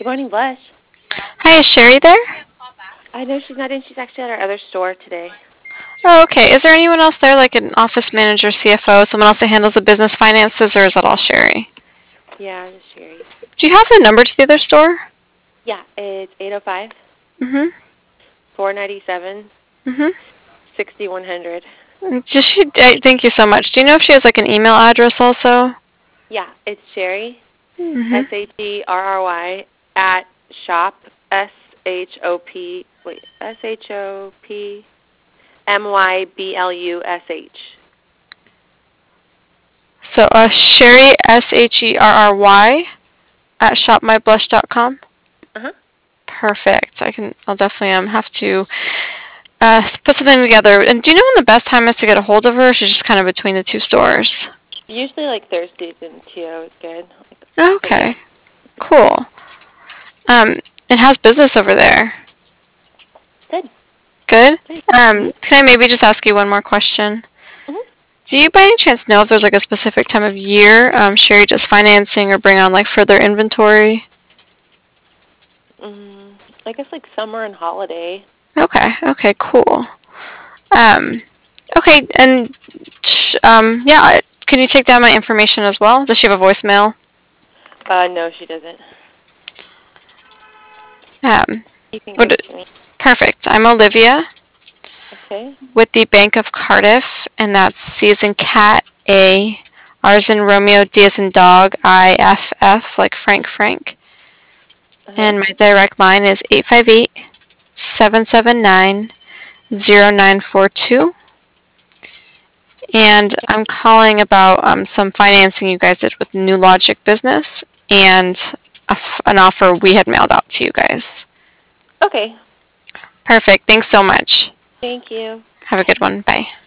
Good morning, Blush. Hi, is Sherry there? I know she's not in. She's actually at our other store today. Oh, okay. Is there anyone else there, like an office manager, CFO, someone else that handles the business finances, or is that all Sherry? Yeah, this is Sherry. Do you have the number to the other store? Yeah, it's 805 Mm-hmm. 497 Mm-hmm. 6100. Thank you so much. Do you know if she has like an email address also? Yeah, it's Sherry, Mm-hmm. SHERRY, at shop, SHOP, wait, SHOPMYBLUSH. So, Sherry, SHERRY, at shopmyblush.com. Uh-huh. Perfect. I'll definitely have to put something together. And do you know when the best time is to get a hold of her? Or she's just kind of between the two stores. Usually like Thursdays and TO is good. But yeah, Okay. Cool. Um, and how's business over there? good. Good. Good. Can I maybe just ask you one more question? Mm-hmm. Do you by any chance know if there's like a specific time of year Sherry does financing or bring on like further inventory? I guess like summer and holiday. Okay. Okay. Cool. Um, okay. And yeah. Can you take down my information as well? Does she have a voicemail? No, she doesn't. You can give Would it it, to me. perfect. I'm Olivia Okay. with the Bank of Cardiff, and that's C as in cat, A, R as in Romeo, D as in dog, I, F, F, like Frank. Uh-huh. And my direct line is 858-779-0942. And I'm calling about some financing you guys did with New Logic Business and an offer we had mailed out to you guys. Okay. Perfect. Thanks so much. Thank you. Have a good one. Bye.